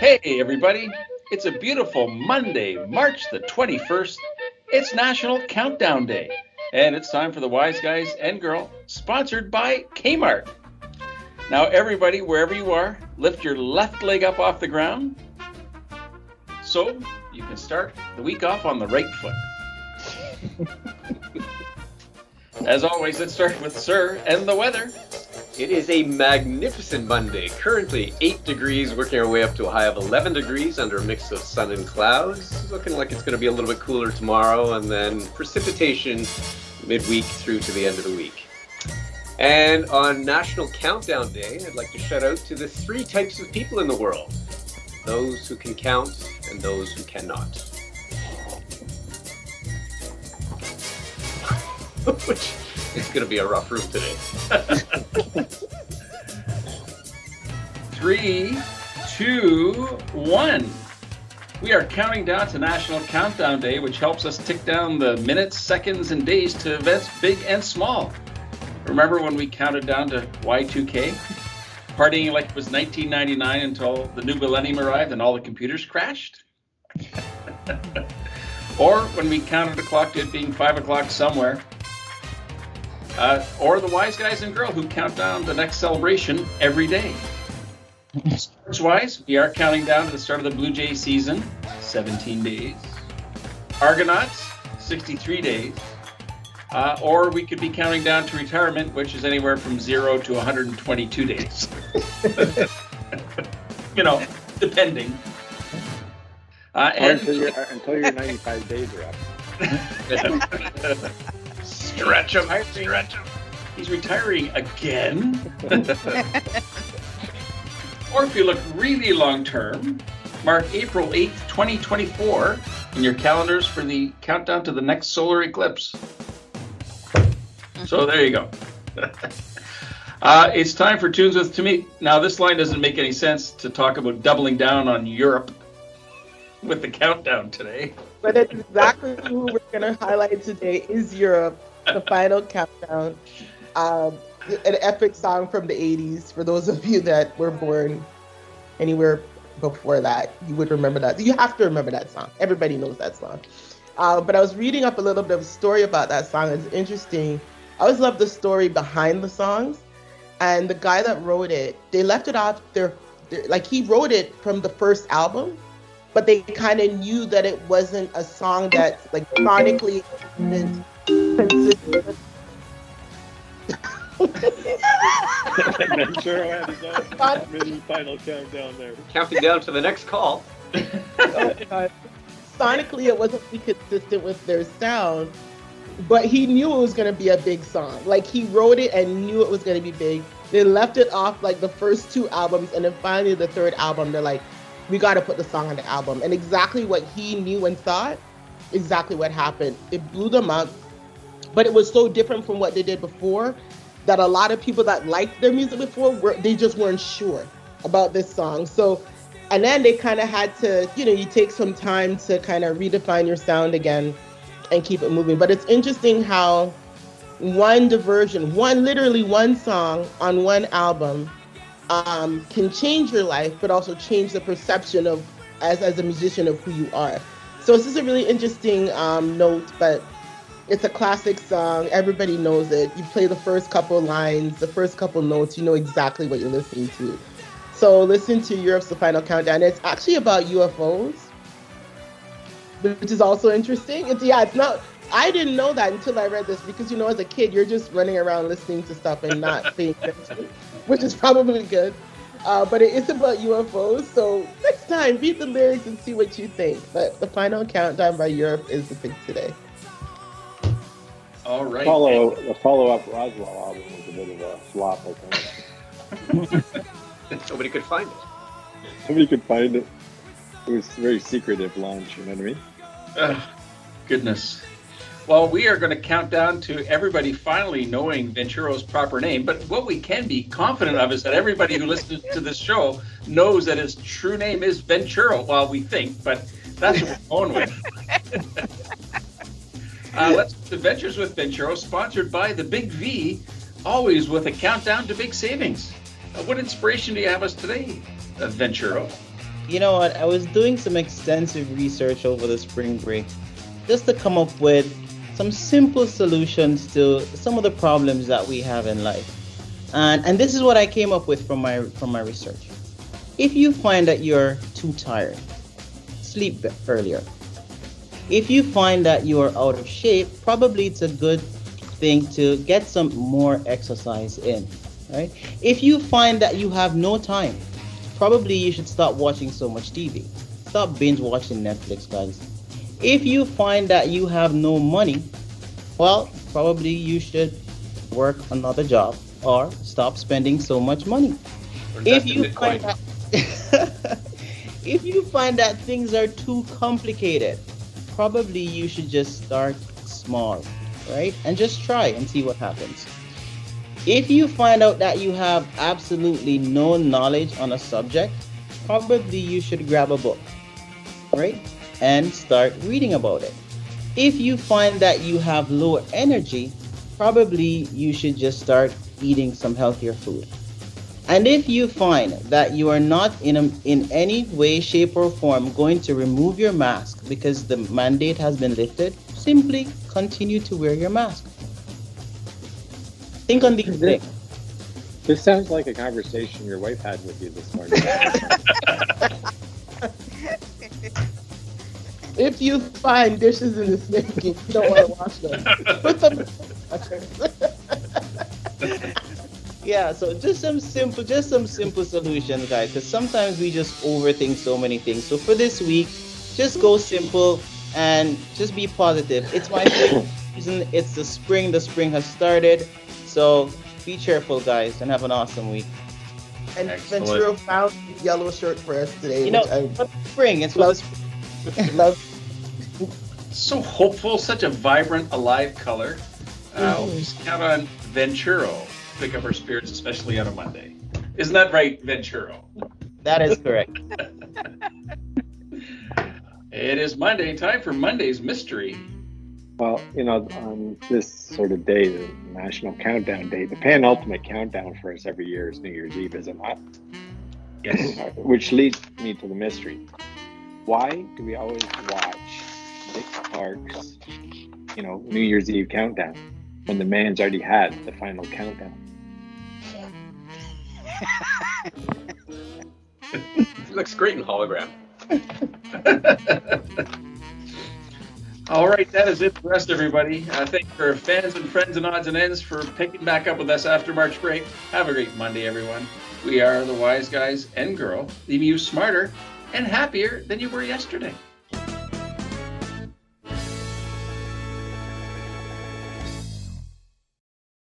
Hey, everybody. It's a beautiful Monday, March the 21st. It's National Countdown Day, and it's time for the Wise Guys and Girl, sponsored by Kmart. Now, everybody, wherever you are, lift your left leg up off the ground so you can start the week off on the right foot. As always, let's start with Sir and the weather. It is a magnificent Monday. Currently 8 degrees, working our way up to a high of 11 degrees under a mix of sun and clouds. It's looking like it's going to be a little bit cooler tomorrow, and then precipitation midweek through to the end of the week. And on National Countdown Day, I'd like to shout out to the 3 types of people in the world. Those who can count and those who cannot. Which is going to be a rough room today. 3, 2, 1. We are counting down to National Countdown Day, which helps us tick down the minutes, seconds, and days to events big and small. Remember when we counted down to Y2K? Partying like it was 1999 until the new millennium arrived and all the computers crashed? Or when we counted the clock to it being 5 o'clock somewhere? Or the Wise Guys and Girl who count down the next celebration every day. Sports-wise, we are counting down to the start of the Blue Jays season, 17 days. Argonauts, 63 days. Or we could be counting down to retirement, which is anywhere from 0 to 122 days. Depending. Until your 95 days are up. Stretch him. He's retiring again. Or if you look really long term, mark April 8th, 2024 in your calendars for the countdown to the next solar eclipse. So there you go. It's time for Tunes with Tamik. Now, this line doesn't make any sense to talk about doubling down on Europe with the countdown today. But that's exactly who we're going to highlight today is Europe, the final countdown. An epic song from the 80s. For those of you that were born anywhere before that, you would remember that. You have to remember that song. Everybody knows that song. But I was reading up a little bit of a story about that song. It's interesting. I always love the story behind the songs. And the guy that wrote it, they left it off like he wrote it from the first album, but they kind of knew that it wasn't a song that like sonically consistent. Ventura had his own mini final countdown there. Counting down to the next call. Sonically, it wasn't really consistent with their sound, but he knew it was going to be a big song. Like, he wrote it and knew it was going to be big. They left it off like the first 2 albums, and then finally the 3rd album, they're like, we got to put the song on the album. And exactly what he knew and thought, exactly what happened. It blew them up, but it was so different from what they did before that a lot of people that liked their music before, they just weren't sure about this song. So, and then they kind of had to, you take some time to kind of redefine your sound again and keep it moving. But it's interesting how literally one song on one album can change your life, but also change the perception of, as a musician, of who you are. So this is a really interesting note, but it's a classic song. Everybody knows it. You play the first couple lines, the first couple notes, you know exactly what you're listening to. So listen to Europe's The Final Countdown. It's actually about UFOs, which is also interesting. It's not, I didn't know that until I read this because, as a kid, you're just running around listening to stuff and not paying attention, which is probably good. But it is about UFOs. So next time, read the lyrics and see what you think. But The Final Countdown by Europe is the pick today. All right. The follow-up Roswell album was a bit of a flop, I think. Nobody could find it. Nobody could find it. It was a very secretive launch, you know what I mean? Goodness. Well, we are going to count down to everybody finally knowing Venturo's proper name. But what we can be confident of is that everybody who listens to this show knows that his true name is Venturo. Well, we think, but that's what we're going with. Let's do Ventures with Venturo, sponsored by the Big V, always with a countdown to big savings. What inspiration do you have us today, Venturo? You know what? I was doing some extensive research over the spring break just to come up with some simple solutions to some of the problems that we have in life. And this is what I came up with from my research. If you find that you're too tired, sleep earlier. If you find that you are out of shape, probably it's a good thing to get some more exercise in, right? If you find that you have no time, probably you should stop watching so much TV. Stop binge watching Netflix, guys. If you find that you have no money, well, probably you should work another job or stop spending so much money. If you find that if you find that things are too complicated, probably you should just start small, right? And just try and see what happens. If you find out that you have absolutely no knowledge on a subject, probably you should grab a book, right? And start reading about it. If you find that you have low energy, probably you should just start eating some healthier food. And if you find that you are not in any way, shape, or form going to remove your mask because the mandate has been lifted, simply continue to wear your mask. Think on these things. This sounds like a conversation your wife had with you this morning. If you find dishes in the sink, you don't want to wash them. Put them in the Yeah, so just some simple solutions, guys, because sometimes we just overthink so many things. So for this week, just go simple and just be positive. It's my favorite season. It's the spring. The spring has started. So be cheerful, guys, and have an awesome week. And Venturo found his yellow shirt for us today. You know, for spring. It's for the spring. Love. So hopeful, such a vibrant, alive color. Just count on Venturo to pick up our spirits, especially on a Monday. Isn't that right, Venturo? That is correct. It is Monday, time for Monday's Mystery. Well, on this sort of day, the National Countdown Day, the penultimate countdown for us every year is New Year's Eve, is it not? Yes. Which leads me to the mystery. Why do we always watch Dick Clark's, New Year's Eve countdown when the man's already had the final countdown? It looks great in hologram. All right, that is it for us, everybody. Thank you for fans and friends and odds and ends for picking back up with us after March break. Have a great Monday, everyone. We are the Wise Guys and Girl, leaving you smarter and happier than you were yesterday.